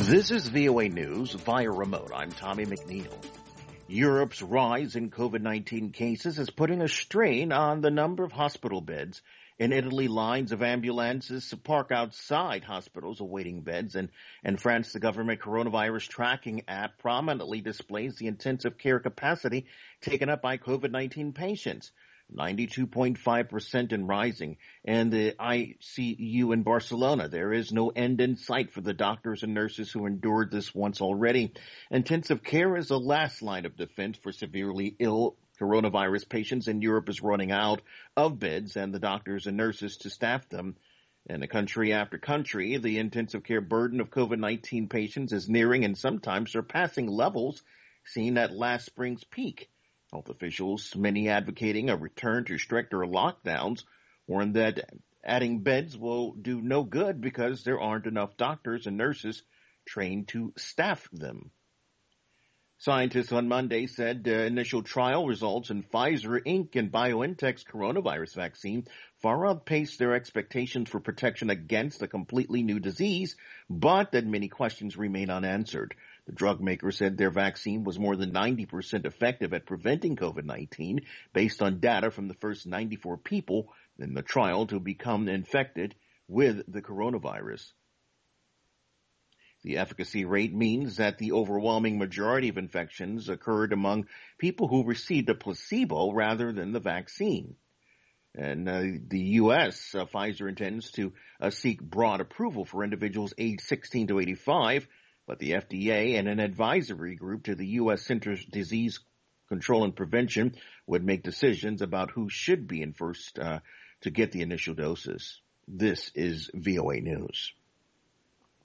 This is VOA News via remote. I'm Tommy McNeil. Europe's rise in COVID-19 cases is putting a strain on the number of hospital beds. In Italy, lines of ambulances park outside hospitals awaiting beds. And in France, the government coronavirus tracking app prominently displays the intensive care capacity taken up by COVID-19 patients. 92.5% and rising. And the ICU in Barcelona, there is no end in sight for the doctors and nurses who endured this once already. Intensive care is the last line of defense for severely ill coronavirus patients, and Europe is running out of beds and the doctors and nurses to staff them. In country after country, the intensive care burden of COVID-19 patients is nearing and sometimes surpassing levels seen at last spring's peak. Health officials, many advocating a return to stricter lockdowns, warn that adding beds will do no good because there aren't enough doctors and nurses trained to staff them. Scientists on Monday said initial trial results in Pfizer, Inc. and BioNTech's coronavirus vaccine far outpaced their expectations for protection against a completely new disease, but that many questions remain unanswered. The drug maker said their vaccine was more than 90% effective at preventing COVID-19 based on data from the first 94 people in the trial to become infected with the coronavirus. The efficacy rate means that the overwhelming majority of infections occurred among people who received a placebo rather than the vaccine. And the U.S., Pfizer intends to seek broad approval for individuals aged 16 to 85, but the FDA and an advisory group to the U.S. Centers for Disease Control and Prevention would make decisions about who should be in first to get the initial doses. This is VOA News.